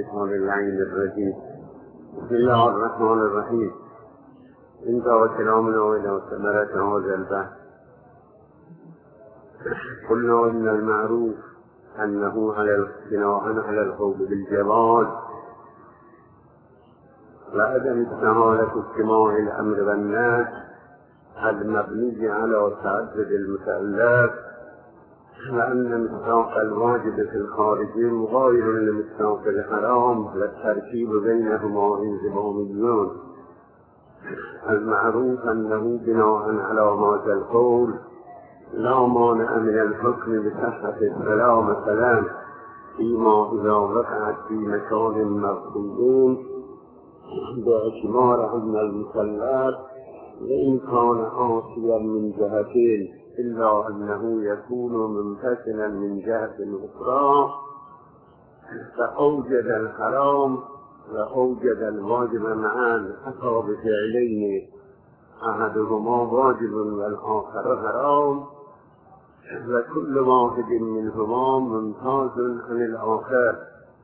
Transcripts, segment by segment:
الشيطان اللعين الرجيم. بسم الله الرحمن الرحيم. انتهى كلامنا وإلى ثمرة هذا البحث. قلنا إن المعروف أنه بناء على القول بالجواز وعدم استحالة اجتماع الأمر والنهي المبني على تعدد المسألات، وأن مصداق الواجب في الخارج مغاير لمصداق الحرام والتركيب بينهما انضمامي. المعروف أنه بناء على هذا القول لا مانع من الحكم بصحة الصلاة مثلا فيما إذا وقعت في مكان مفقود باعتبار أن المصلات وإن كان عاصيا من جهتين إلا أنه يكون منفصلا من جهة أخرى، فأوجد الحرام وأوجد الواجب معا أتى بفعلين أحدهما واجب والآخر حرام، وكل واحد منهما ممتاز عن الآخر.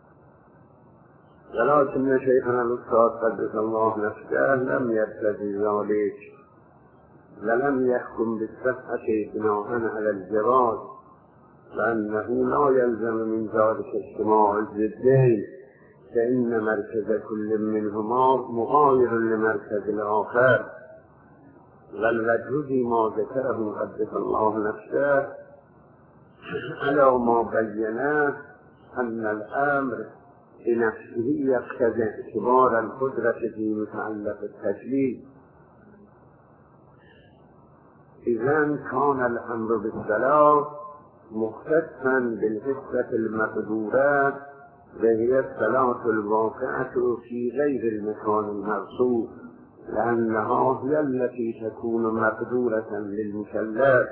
ولكن شيخنا الأستاذ قدس الله نفسه لم يرتضي ذلك ولم يحكم بالصحة بناء على الجواز، لأنه لا يلزم من ذلك اجتماع الضدين، فإن مركز كل منهما مغاير لمركز الآخر. والوجه فيما ذكره قدس الله نفسه على ما بيناه أن الأمر بنفسه يقتضي اعتبار القدرة في متعلق التكليف. إذا كان الأمر بالصلاة مختصا بالحصة المقدورات وهي الصلاة الواقعة في غير المكان المرصود، لأنها هي التي تكون مقدورة للمكلف.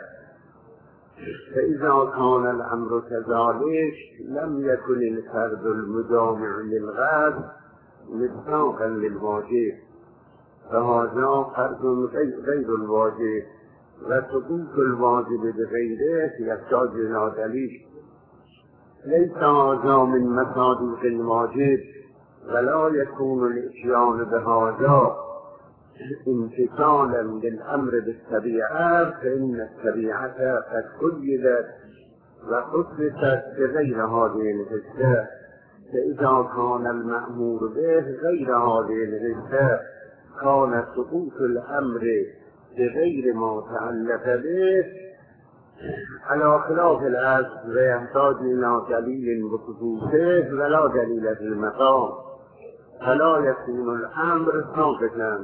فإذا كان الأمر كذلك لم يكن الفرد المجامع للغرض مصداقا للواجب، فهذا فرد غير الواجب، وسقوط الواجب بغيره يحتاج إلى دليل. ليس هذا من مصادق الواجب، ولا يكون الإتيان بهذا امتثالا للأمر بالطبيعة، فإن الطبيعة قد قيدت وخصصت بغير هذه الحصة. فإذا كان المأمور به غير هذه الحصة كان سقوط الأمر بغير ما تعلق به على خلاف الأصل ويحتاج إلى دليل بخصوصه ولا دليل في المقام، فلا يكون الأمر ثابتا.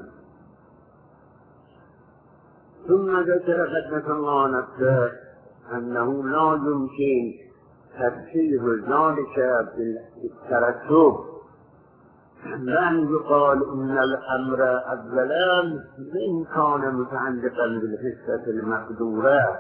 ثم ذكر قدس الله نفسه أنه لا يمكن تفسير ذلك بالترتب، لأن يقال إن الأمر أولا إن كان متعلقا بالحصة المقدورة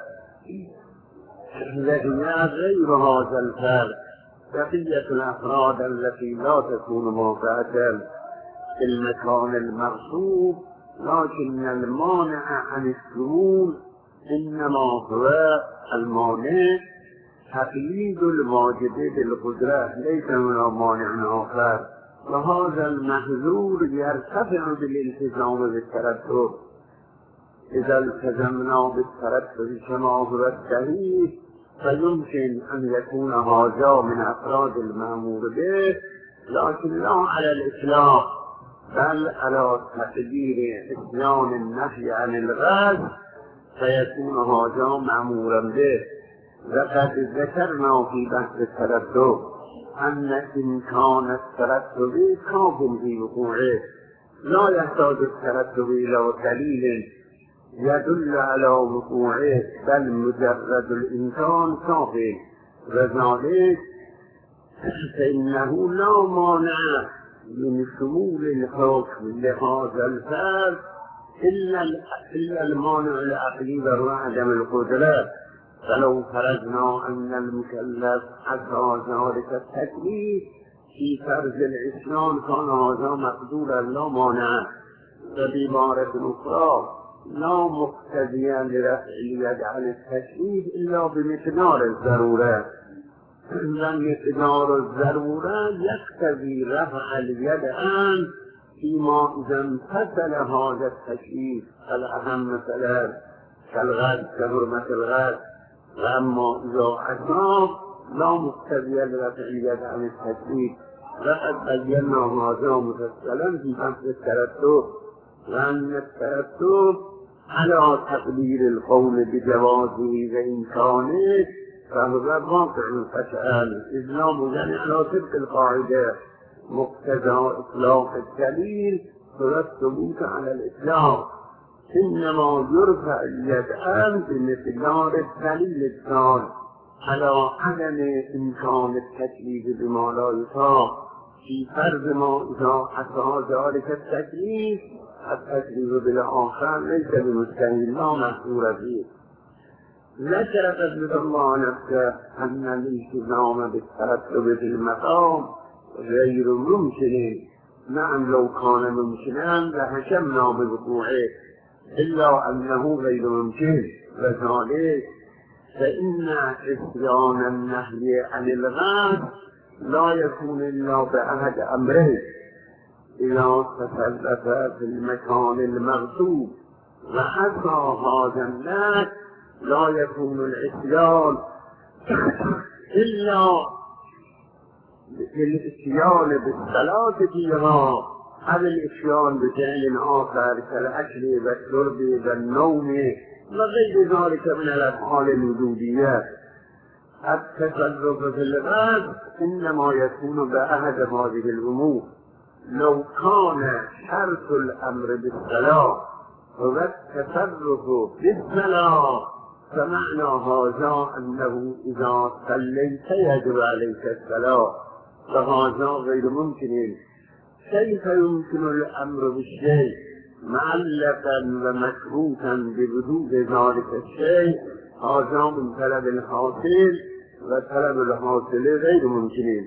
وهي غير هذا الفرق بقية الأفراد التي لا تكون موقعة في المكان المرصود، لكن المانع عن الشمول إنما هو المانع تقييد الواجب بالقدرة، ليس من مانع آخر. وهذا المحذور يرتفع بالالتزام بالترتب. إذا التزمنا بالترتب كما هو الصحيح فيمكن أن يكون هذا من أفراد المأمور به، لكن لا على الإطلاق، بل على تقدير إتيان النهي عن الغرض فيكون هذا مأمورا به. وقد ذكرنا في بحث الترتب أن إمكان الترتب كاف في وقوعه، لا يحتاج الترتب إلى دليل يدل على وقوعه، بل مجرد الإمكان كافٍ، وذلك فإنه لا مانع من شمول الحكم لهذا الفرد إلا المانع العقلي وهو عدم القدرة. فلو فرضنا أن المكلف أتى ذلك التكليف في فرض العصيان كان هذا مقدورا لا مانع، وبعبارة أخرى لا مقتضيا لرفع اليد عن التكليف إلا بمقدار الضرورة. و مقدار الضرورة يقتضي رفع اليد عنه فيما إذا انفصل هذا التكليف الأهم مثلا كالغد كحرمة الغد، وأما إذا أصاب لا مقتضي رفع اليد عن التكليف. وقد بينا هذا مفصلا في فصل الترتب، وأن الترتب على تقدير القول بجوازه وإمكانه فهو واقع فشأن إسلام يعني على تلك القاعدة مقتضى إطلاق الدليل هو الثبوت على الإطلاق، إنما يرفع اليد بمقدار الدليل الدال على عدم إمكان التكليف بما لا يطاق في فرض ما إذا حصل ذلك التكليف التكليف بالآخر ليس بمستحيل لا محظور فيه. ذكر قدر الله نفسه أن الالتزام بالترتب في المقام غير ممكن، نعم لو كان ممكنا لحكمنا بوقوعه، إلا أنه غير ممكن، وذلك فإن عصيان النهي عن الغد لا يكون إلا بأحد أمرين: إذا تسلف في المكان المغصوب وحصى هذا النهي لا يكون العصيان إلا بالإتيان بالصلاة فيها أو الإتيان بفعل آخر كالأكل والشرب والنوم وغير ذلك من الأفعال الوجودية. التصرف في الغد إنما يكون بأحد هذه الأمور. لو كان شرط الأمر بالصلاة هو التصرف بالصلاة فمعنى هذا أنه إذا صليت يجب عليك الصلاة، فهذا غير ممكن. كيف يمكن الأمر بالشيء معلقا ومشروطا بوجود ذلك الشيء؟ هذا من طلب الحاصل، وطلب الحاصل غير ممكن.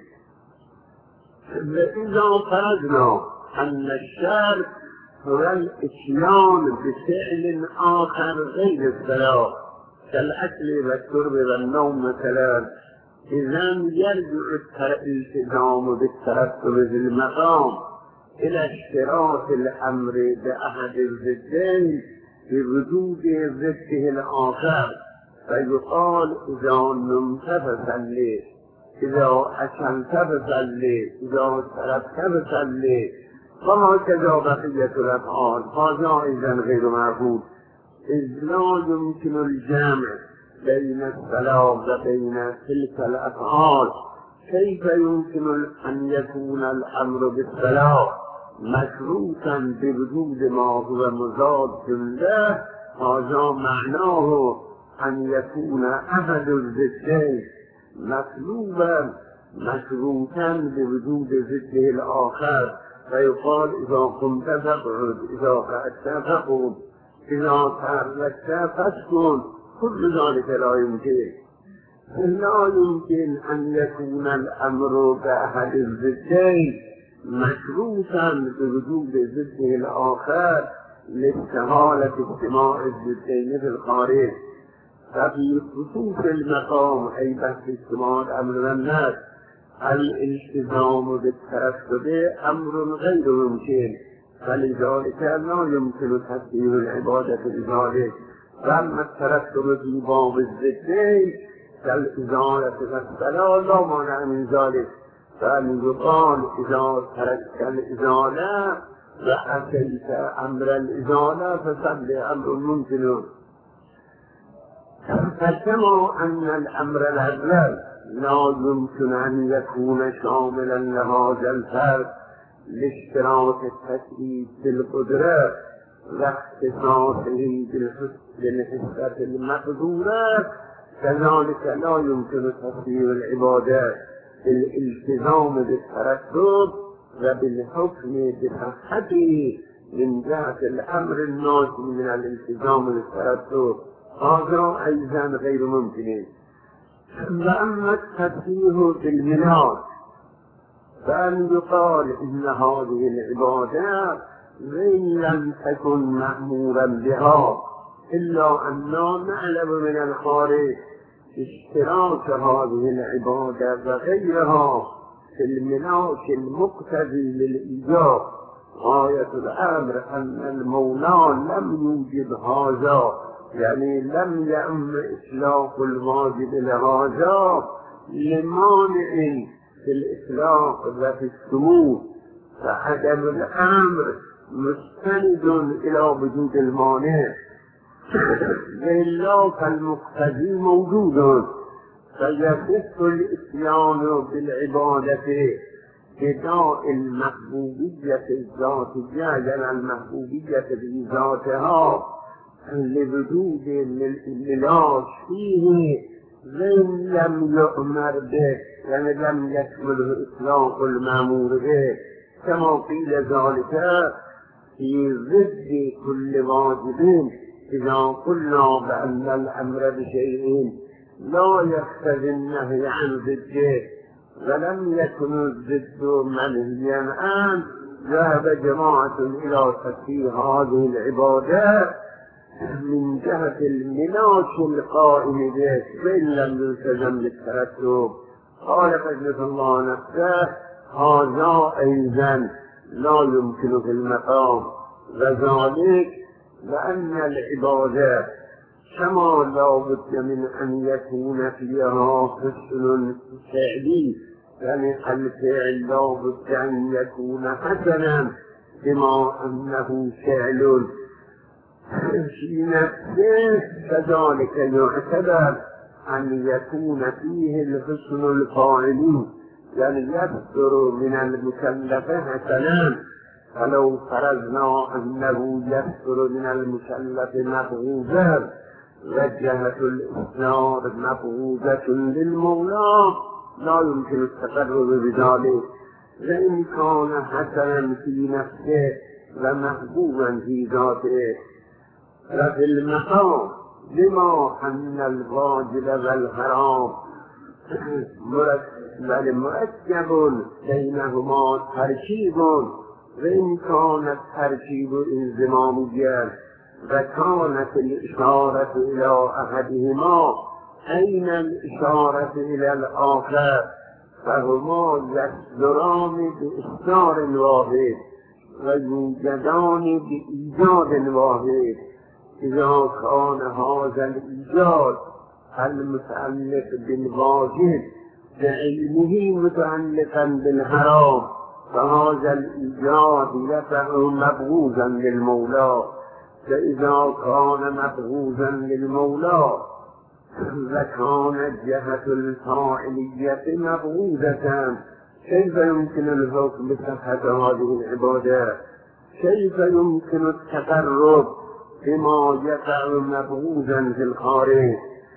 وإذا فرضنا أن الشرط هو الإتيان بفعل آخر غير الصلاة كالأكل والشرب والنوم مثلا، إذن يرجع الالتزام بالترتب في المقام إلى اشتراط الأمر بأحد الضدين بوجود ضده الآخر، فيقال إذا نمت فصلي، إذا أكلت فصلي، إذا تركت فصلي، وهكذا بقية الأفعال. هذا إذن غير معقول، إذ لا يمكن الجمع بين الصلاة وبين تلك الأفعال. كيف يمكن أن يكون الأمر بالصلاة مشروطا بوجود ما هو مضاد له؟ هذا معناه أن يكون أحد الضدين مطلوبا مشروطا بوجود ضده الآخر، فيقال إذا قمت فاقعد، إذا قعدت فقم، إذا تركت فاسكن. كل ذلك لا يمكن. لا يمكن أن يكون الأمر بأحد الضدين مشروطا بوجود ضده الآخر لاستحالة اجتماع الضدين في الخارج. ففي خصوص المقام أي بحث اجتماع الأمر والنهي الالتزام بالترتب أمر غير ممكن، فلذلك لا يمكن تسليم العبادة بذلك. وأما الترتب في باب الضدين كالإزالة والصلاة لا مانع من ذلك، فأن يقال إذا تركت الإزالة وأتيت أمر الإزالة فصل أمر ممكن. فكما أن الأمر الأول لا يمكن أن يكون شاملا لهذا الفرق لاشتراط التكليف بالقدرة واختصاصه بالحسة المقدورة، كذلك لا يمكن تسليم العبادات بالالتزام بالترتب وبالحكم بصحته من جهة الأمر الناشئ من الالتزام بالترتب. هذا أيضا غير ممكن. وأما التسليم بالمناط فأن يقال إن هذه العبادات وإن لم تكن مأمورا بها إلا أننا نعلم من الخارج اشتراك هذه العبادة وغيرها في الملاك المقتضي للإيجاب. غاية الأمر أن المولى لم يوجد هذا، يعني لم يأم إطلاق الواجب لهذا لمانع في الإطلاق وفي السمو، فعدم الأمر مستند إلى وجود المانع، لله فالمقتضي موجود، فيصح الإتيان بالعبادة بداء المحبوبية الذاتية، يعني المحبوبية بذاتها لوجود الملاك فيه وإن لم يؤمر به، يعني لم يشمله إطلاق المأمور به، كما قيل ذلك في ضد كل واجب إذا قلنا بأن الأمر بشيء لا يقتضي النهي عن ضده ولم يكن الضد منهيا عنه، ذهب جماعة إلى تفسير هذه العبادة من جهة الملاك القائم به وإن لم يلتزم بالترتب. قال فجلس الله نفسه هذا أيضا لا يمكن في المقام، وذلك لأن العبادة كما لا بد من أن يكون فيها حسن فعلي، يعني الفعل لا بد أن يكون حسنا بما أنه فعل في نفسه، كذلك يعتبر أن يكون فيه الحسن الفاعلي، يعني يصدر من المكلف حسنا. فلو فرضنا أنه يصدر من المكلف مبغوضا وجهة الإسناد مبغوضة للمولى لا يمكن التقرب بذلك، وإن كان حسنا في نفسه ومحبوبا في ذاته. وفي المقام بما أن الواجب والحرام مركب بينهما تركيب، وإن كان التركيب انضماميا وكانت الإشارة إلى أحدهما أين الإشارة إلى الآخر، فهما يصدران بإصدار واحد ويوجدان بإيجاد واحد. إذا كان هذا الإيجاد المتعلق بالواجب بعلمه متعلقا بالحرام، فهذا الإيجاد يقع مبغوضا للمولى. فإذا كان مبغوضا للمولى وكانت جهة الفاعلية مبغوضة، كيف يمكن الحكم بصحة هذه العبادة؟ كيف يمكن التقرب بما يقع مبغوضا في الخارج؟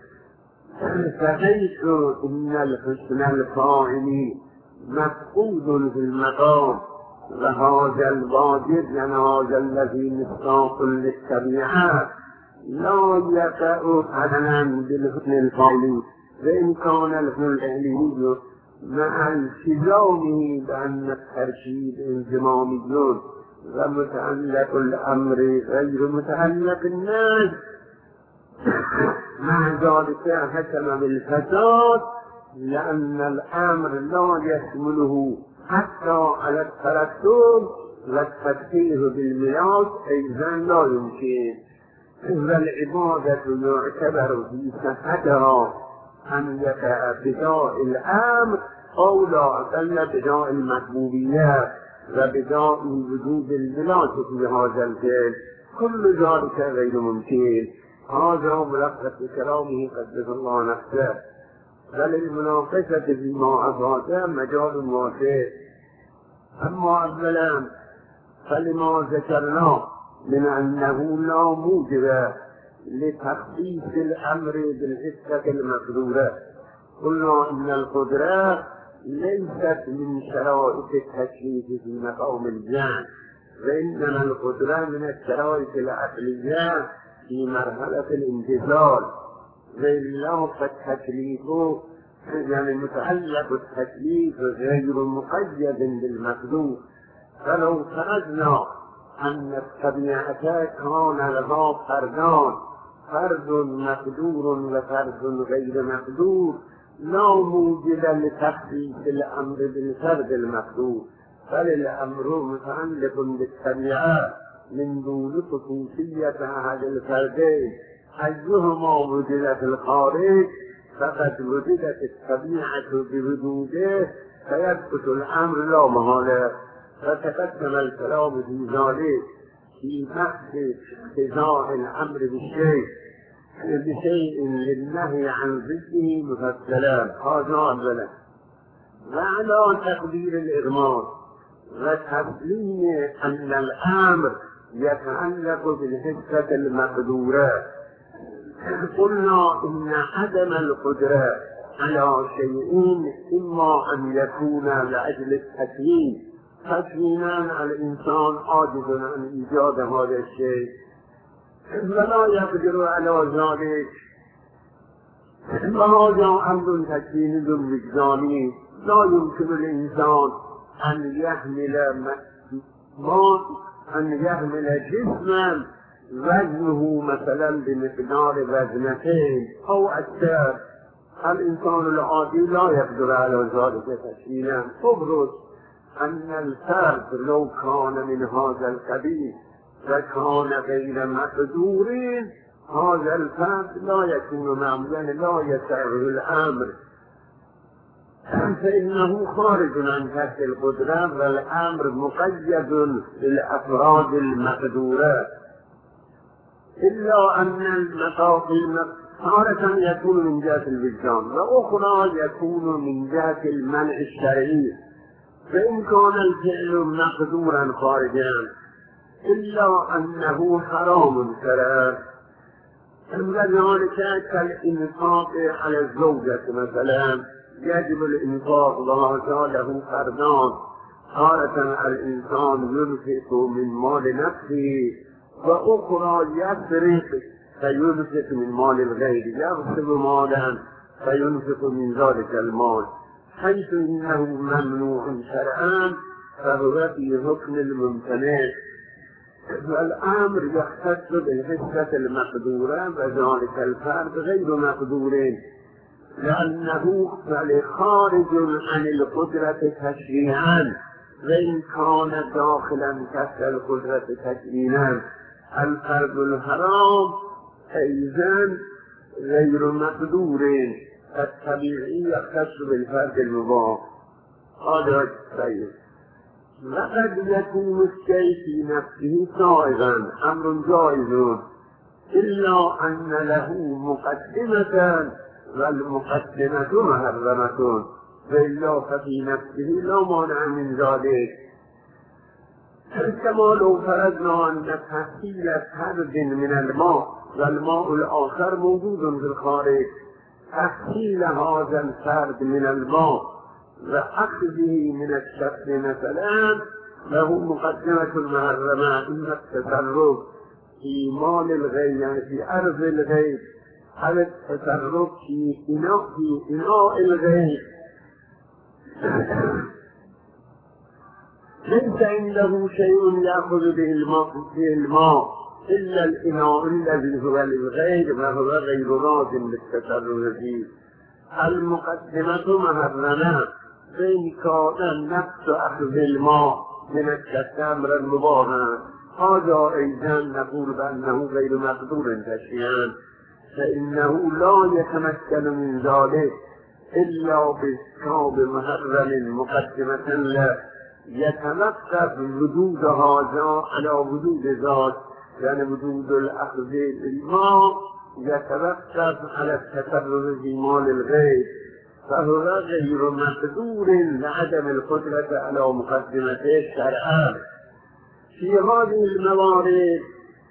فحيث إن الحسن الفاعل مفقود في المقام، وهذا الواجب يعني هذا الذي مصداق للطبيعة لا يقع حسنا بالحسن الفاعل، وإن كان الحسن الفعلي مع التزامه بأن التركيب انضمامي ومتعلق الأمر غير متعلق الناس، مع ذلك حكم بالفساد لأن الأمر لا يشمله حتى على الترتب، والتفسير بالميراث أيضا لا يمكن. والعبادة يعتبر في صحتها أن يقع بداء الأمر أو لا أقل بداء المحبوبيات وبداء وجود الملاك في هذا الفعل، كل ذلك غير ممكن. هذا ملخص كلامه قدس الله نفسه. وللمناقشة فيما أفاد مجال واسع. أما أولا فلما ذكرنا من أنه لا موجب لتخصيص الأمر بالحسة المقدورة، قلنا إن القدرة ليست من شرائط التكليف في مقام الجان، وإنما القدرة من الشرائط العقلية في مرحلة الامتثال، وإلا فالتكليف يعني متعلق التكليف غير مقيد بالمقدور. فلو فرضنا أن الطبيعة كان لها فردان فرد مقدور و فرد غیر مقدور لا موجب لتخصيص الأمر بالفرد المقدور، بل الأمر متعلق بالطبيعة من دون خصوصية أحد الفردين، أيهما وجد في الخارج فقد وجدت الطبيعة بوجوده فيثبت الأمر لا محالة. فتقدم الكلام في ذلك في بحث اقتضاء الأمر بشيء للنهي عن ضده مفصلا، هذا أولا. وعلى تقدير الإغماض وتسليم أن الأمر يتعلق بالحسة المقدورة، قلنا إن عدم القدرة على شيء إما أن يكون لأجل التكوين، تكوينا الإنسان عاجز عن إيجاد هذا الشيء ولا يقدر على ذلك، وهذا أمر تكويني وجداني لا يمكن الإنسان أن يحمل جسما وزنه مثلا بمقدار وزنتين أو أكثر. الإنسان العادي لا يقدر على ذلك تكوينا. تبرز أن الفرد لو كان من هذا القبيل وكان غير مقدور، هذا الفرد لا يكون معمولا، لا يسعه الأمر، فإنه خارج عن تحت القدرة، والأمر مقيد للأفراد المقدورة. إلا أن المقاصد تارة يكون من جهة الوجدان وأخرى يكون من جهة المنع الشرعي، فإن كان الفعل مقدورا خارجا إلا أنه حرام شرعا، وذلك كالإنفاق على الزوجة مثلا، يجب الإنفاق وهذا له فردان، تارة الإنسان ينفق من مال نفسه وأخرى يسرق فينفق من مال الغير، يغصب مالا فينفق من ذلك المال، حيث إنه ممنوع شرعا فهو في حكم الممتنع. والأمر يختص بالحسة المقدورة وذلك الفرد غير مقدور، لأنه خارج عن القدرة تشريعا، وإن كان داخلا تحت القدرة تكوينا. الفرد الحرام أيضا غير مقدور، الطبيعي يختص بالفرد المباح. هذا الشيء. وقد يكون الشيء في نفسه سائغا، أمر جائز، إلا أن له مقدمة والمقدمة محرمة، وإلا ففي نفسه لا مانع من ذلك. كما لو فرضنا أن تحصيل فرد من الماء والماء الآخر موجود في الخارج، تحصيل هذا الفرد من الماء وأخذه من الشخص مثلا له مقدمة محرمة، إن التصرف في مال الغير في أرض الغير أو التصرف في إناء الغير ليس عنده شيء يأخذ به الماء إلا الإناء الذي هو للغير وهو غير لازم للتصرف فيه. المقدمة محرمة، فإن كان نفس أخذ الماء من التمر المباحة هذا أيضا نقول بأنه غير مقدور تشريعا، فإنه لا يتمكن من ذلك إلا بإسكاب محرم مقدمة له، يتمكن وجود هذا على وجود ذات، يعني وجود الأخذ الماء يترتب على التصرف في مال الغير، فهو غير مقدور لعدم القدرة على مقدمته الشرعا. في هذه الموارد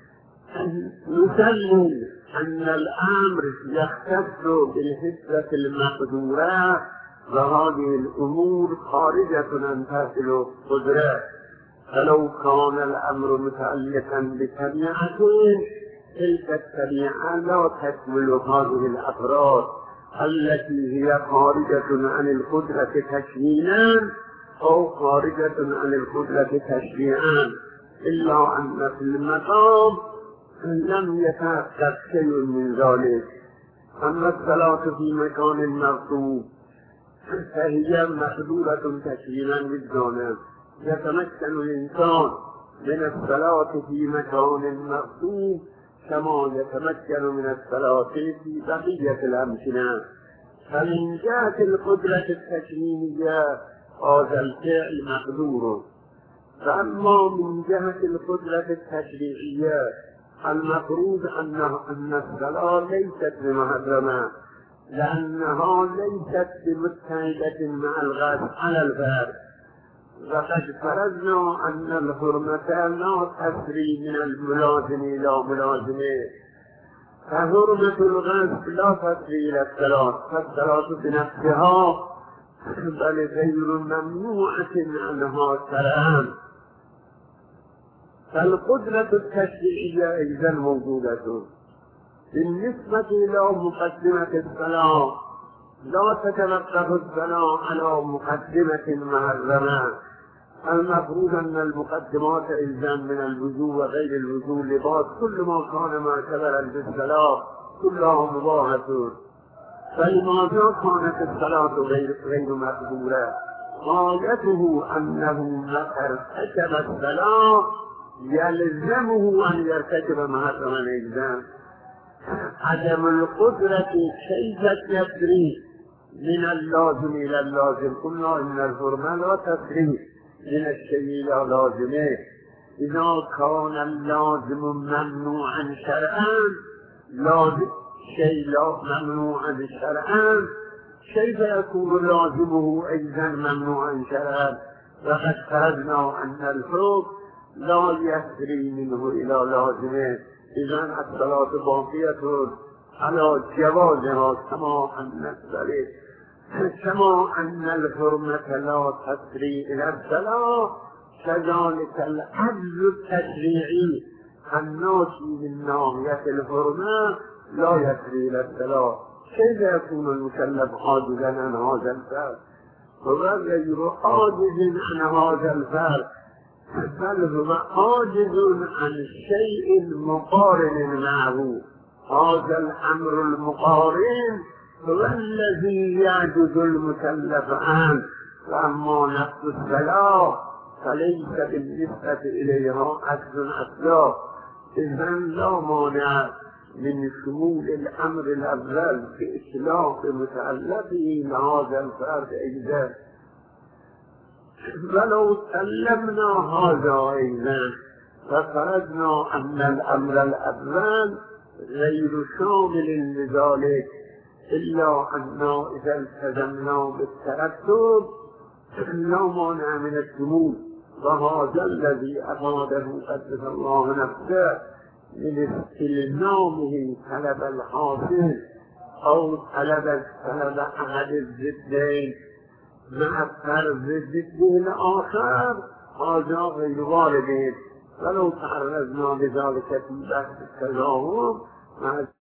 نسلم أن الأمر يختص بالحسة المقدورة، وهذه الأمور خارجة عن تحت القدرة، فلو كان الأمر متعلقا بطبيعة تلك الطبيعة لا تشمل هذه الأفراد التي هي خارجة عن القدرة تكوينا أو خارجة عن القدرة تشريعا، إلا أن في المقام لم يتحقق شيء من ذلك. أما الصلاة في مكان مغصوب فهي محدودة تشريعا بالجانب. يتمكن الإنسان من الصلاة في مكان مغصوب كما يتمكن من الصلاة في بقية الأمكنة. فمن جهة القدرة التكوينية هذا الفعل مقدور، فأما من جهة القدرة التشريعية المفروض أن الصلاة ليست بمحرمة، لأنها ليست بمتحدة مع الغصب على الفرد. وقد فرضنا أن الحرمة لا تسري من الملازم إلى ملازمه، فحرمة الغصب لا تسري إلى الصلاة، فالصلاة بنفسها بل غير ممنوعة عنها شرعا. فالقدرة التشريعية أيضا موجودة. بالنسبة إلى مقدمة الصلاة لا تتوقف الصلاة على مقدمة محرمة. المفروض أن المقدمات أيضا من الوضوء وغير الوضوء لباس كل ما كان معتبرا بالصلاة كلها مباحة. فلماذا كانت الصلاة غير مقبولة؟ غايته أنه متى ارتكب الصلاة يلزمه أن يرتكب محرما أيضا. عدم القدرة كيف تسري من اللازم إلى اللازم. قلنا إن الحرمة لا تسري من الشيء إلى لازمه. إذا كان اللازم ممنوعا شرعا لازم شيء ممنوعا شرعا كيف يكون لازمه أيضا ممنوعا شرعا؟ وقد فرضنا أن الحكم لا يسري منه إلى لازمه. إذن الصلاة باقية على جوازها كما أن الحرمة لا تسري إلى الصلاة كذلك العجز التشريعي الناشئ من ناحية الحرمة لا يسري إلى الصلاة. كيف يكون المكلف عاجزا عن هذا الفعل؟ هو غير عاجز عن هذا الفعل، بل هو عاجز عن شيء مقارن معه. هذا الأمر المقارن هو الذي يعجز المكلف عنه. وأما نفس الصلاة فليس بالنسبة إليها عجز أصلا. إذن لا مانع من شمول الأمر الأول في إصلاح متعلقه لهذا الفرد أيضا. ولو سلمنا هذا أيضا ففرضنا أن الأمر الأول غير شامل لذلك، إلا أنه إذا التزمنا بالترتب لا مانع من الشمول. وهذا الذي أراده قدس الله نفسه من استلزامه طلب الحاصل أو طلب أحد الضدين مع فرض ضد الآخر، هذا غير وارد. ولو تعرضنا لذلك في بحث التزاهم